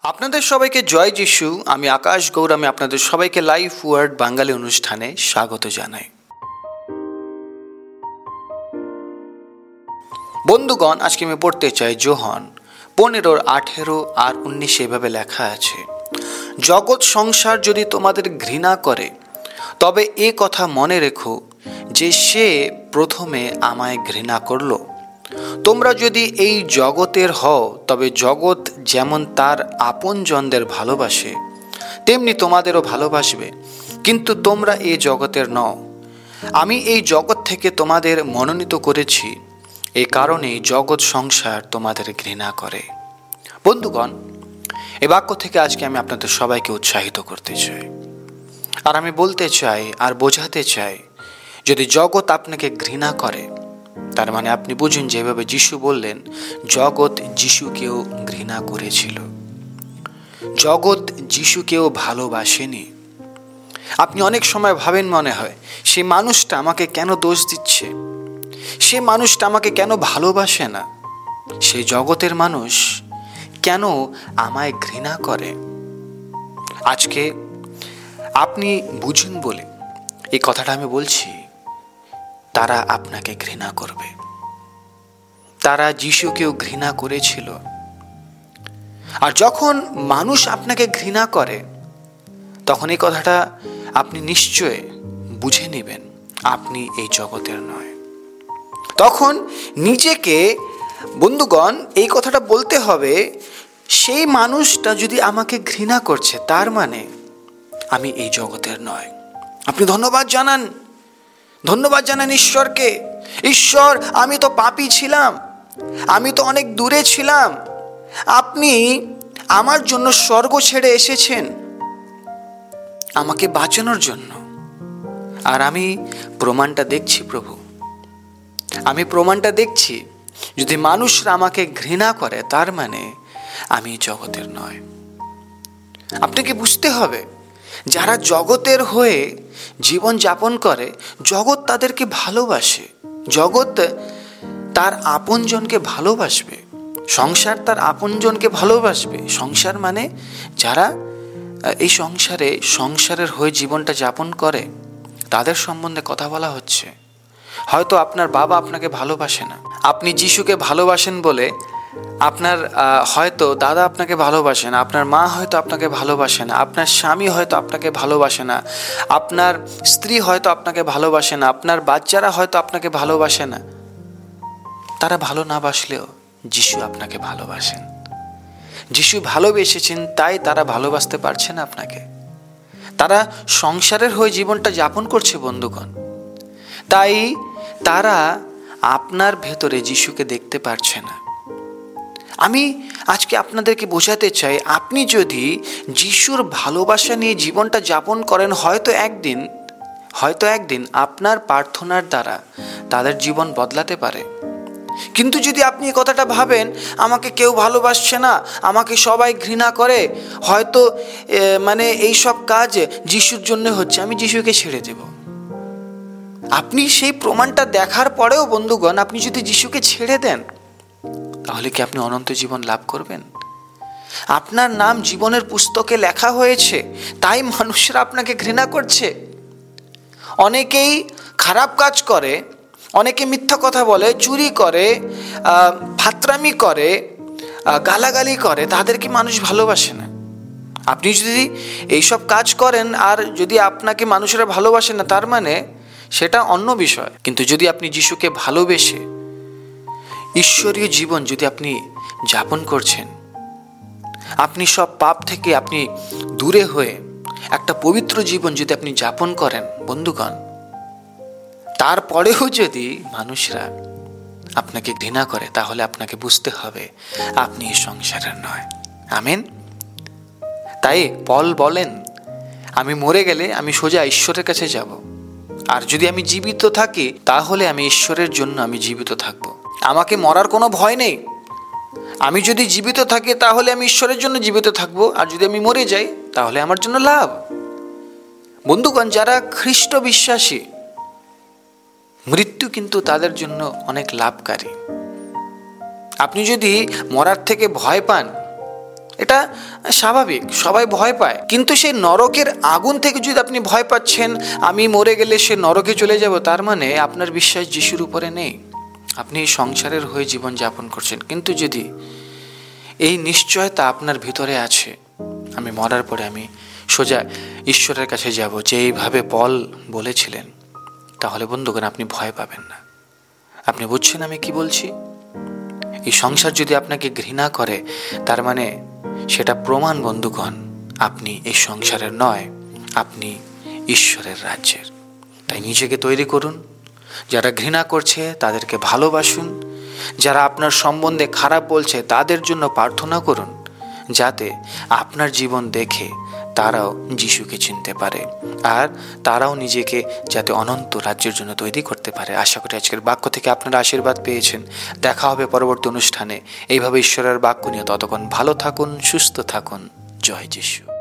আপনাদের সবাইকে জয় যিশু। আমি আকাশ গৌর। আমি আপনাদের সবাইকে লাইফ ওয়ার্ড বাঙালি অনুষ্ঠানে স্বাগত জানাই। বন্ধুগণ, আজকে আমি পড়তে চাই যোহন 15:18 আর 19 এভাবে লেখা আছে, জগৎ সংসার যদি তোমাদের ঘৃণা করে তবে এ কথা মনে রেখো যে সে প্রথমে আমায় ঘৃণা করলো। তোমরা যদি এই জগতের হও তবে জগৎ যেমন তার আপনজনদের ভালোবাসে তেমনি তোমাদেরও ভালোবাসবে, কিন্তু তোমরা এই জগতের নও। আমি এই জগৎ থেকে তোমাদের মনোনীত করেছি, এই কারণেই জগৎ সংসার তোমাদের ঘৃণা করে। বন্ধুগণ, এই বাক্য থেকে আজকে আমি আপনাদের সবাইকে উৎসাহিত করতে চাই, আর আমি বলতে চাই আর বোঝাতে চাই, যদি জগৎ আপনাকে ঘৃণা করে তার মানে আপনি বুঝুন যেভাবে যিশু বললেন, জগৎ যিশুকেও ঘৃণা করেছিল, জগৎ যিশুকেও ভালোবাসেনি। আপনি অনেক সময় ভাবেন, মনে হয় সে মানুষটা আমাকে কেন দোষ দিচ্ছে, সে মানুষটা আমাকে কেন ভালোবাসে না, সেই জগতের মানুষ কেন আমায় ঘৃণা করে। আজকে আপনি বুঝুন বলে এই কথাটা আমি বলছি, তারা আপনাকে ঘৃণা করবে। তারা যিশুকেও ঘৃণা করেছিল। আর যখন মানুষ আপনাকে ঘৃণা করে তখন এই কথাটা আপনি নিশ্চয় বুঝে নেবেন আপনি এই জগতের নয়। তখন নিজেকে, বন্ধুগণ, এই কথাটা বলতে হবে, সেই মানুষটা যদি আমাকে ঘৃণা করছে তার মানে আমি এই জগতের নয়। আপনি ধন্যবাদ জানান ঈশ্বরকে। ঈশ্বর, আমি তো পাপী ছিলাম, আমি তো অনেক দূরে ছিলাম, আপনি আমার জন্য স্বর্গ ছেড়ে এসেছেন আমাকে বাঁচানোর জন্য। আর আমি প্রমাণটা দেখছি প্রভু, আমি প্রমাণটা দেখছি। যদি মানুষরা আমাকে ঘৃণা করে তার মানে আমি জগতের নয়। আপনাকে বুঝতে হবে, যারা জগতের হয়ে জীবন যাপন করে জগৎ তাদেরকে ভালোবাসে, জগৎ তার আপনজনকে ভালোবাসবে, সংসার তার আপনজনকে ভালোবাসবে। সংসার মানে যারা এই সংসারের হয়ে জীবনটা যাপন করে তাদের সম্বন্ধে কথা বলা হচ্ছে। হয়তো আপনার বাবা আপনাকে ভালোবাসে না, আপনি যিশুকে ভালোবাসেন বলে আপনার হয়তো দাদা আপনাকে ভালোবাসে না, আপনার মা হয়তো আপনাকে ভালোবাসে না, আপনার স্বামী হয়তো আপনাকে ভালোবাসে না, আপনার স্ত্রী হয়তো আপনাকে ভালোবাসে না, আপনার বাচ্চারা হয়তো আপনাকে ভালোবাসে না। তারা ভালো না বাসলেও যিশু আপনাকে ভালোবাসেন। যিশু ভালোবেসেছেন, তাই তারা ভালোবাসতে পারছে না আপনাকে। তারা সংসারের হয়ে জীবনটা যাপন করছে বন্ধুগণ, তাই তারা আপনার ভেতরে যিশুকে দেখতে পারছে না। আমি আজকে আপনাদেরকে বোঝাতে চাই, আপনি যদি যিশুর ভালোবাসা নিয়ে জীবনটা যাপন করেন, হয়তো একদিন আপনার প্রার্থনার দ্বারা তাদের জীবন বদলাতে পারে। কিন্তু যদি আপনি এই কথাটা ভাবেন, আমাকে কেউ ভালোবাসছে না, আমাকে সবাই ঘৃণা করে, হয়তো এই সব কাজ যিশুর জন্য হচ্ছে, আমি যিশুকে ছেড়ে দেব। আপনি সেই প্রমাণটা দেখার পরেও বন্ধুগণ, আপনি যদি যিশুকে ছেড়ে দেন তাহলে কি আপনি অনন্ত জীবন লাভ করবেন? আপনার নাম জীবনের পুস্তকে লেখা হয়েছে, তাই মানুষরা আপনাকে ঘৃণা করছে। অনেকেই খারাপ কাজ করে, অনেকে মিথ্যা কথা বলে, চুরি করে, ফাত্রামি করে, গালাগালি করে, তাদেরকে মানুষ ভালোবাসে না। আপনি যদি এইসব কাজ করেন আর যদি আপনাকে মানুষেরা ভালোবাসে না, তার মানে সেটা অন্য বিষয়। কিন্তু যদি আপনি যিশুকে ভালোবেসে ঈশ্বরীয় জীবন যদি আপনি যাপন করছেন, আপনি সব পাপ থেকে আপনি দূরে হয়ে একটা পবিত্র জীবন যদি আপনি যাপন করেন বন্ধুগণ, তারপরেও যদি মানুষরা আপনাকে ঘৃণা করে তাহলে আপনাকে বুঝতে হবে আপনি এই সংসারের নয়। আমেন। তাই পল বলেন, আমি মরে গেলে আমি সোজা ঈশ্বরের কাছে যাব, আর যদি আমি জীবিত থাকি তাহলে আমি ঈশ্বরের জন্য আমি জীবিত থাকব। আমাকে মরার কোনো ভয় নেই। আমি যদি জীবিত থাকি তাহলে আমি ঈশ্বরের জন্য জীবিত থাকব, আর যদি আমি মরে যাই তাহলে আমার জন্য লাভ। বন্ধুগণ, যারা খ্রিস্ট বিশ্বাসী, মৃত্যু কিন্তু তাদের জন্য অনেক লাভকারী। আপনি যদি মরার থেকে ভয় পান এটা স্বাভাবিক, সবাই ভয় পায়। কিন্তু সেই নরকের আগুন থেকে যদি আপনি ভয় পাচ্ছেন, আমি মরে গেলে সে নরকে চলে যাব, তার মানে আপনার বিশ্বাস যিশুর উপরে নেই। আপনি সংসারের হয়ে জীবন যাপন করছেন, কিন্তু যদি এই নিশ্চয়তা আপনার ভিতরে আছে, আমি মরার পরে আমি সোজা ঈশ্বরের কাছে যাব, যে এইভাবে পল বলেছিলেন, তাহলে বন্ধুগণ আপনি ভয় পাবেন না। আপনি বুঝছেন আমি কি বলছি? এই সংসার যদি আপনাকে ঘৃণা করে, তার মানে সেটা প্রমাণ বন্ধুগণ আপনি এই সংসারের নয়, আপনি ঈশ্বরের রাজ্যের। তাই নিজেকে তৈরি করুন। যারা ঘৃণা করছে তাদেরকে ভালোবাসুন। যারা আপনার সম্বন্ধে খারাপ বলছে তাদের জন্য প্রার্থনা করুন, যাতে আপনার জীবন দেখে তারাও যিশুকে চিনতে পারে, আর তারাও নিজেকে যাতে অনন্ত রাজ্যের জন্য তৈরি করতে পারে। আশা করি আজকের বাক্য থেকে আপনারা আশীর্বাদ পেয়েছেন। দেখা হবে পরবর্তী অনুষ্ঠানে এইভাবে ঈশ্বরের বাক্য নিয়ে। ততক্ষণ ভালো থাকুন, সুস্থ থাকুন। জয় যিশু।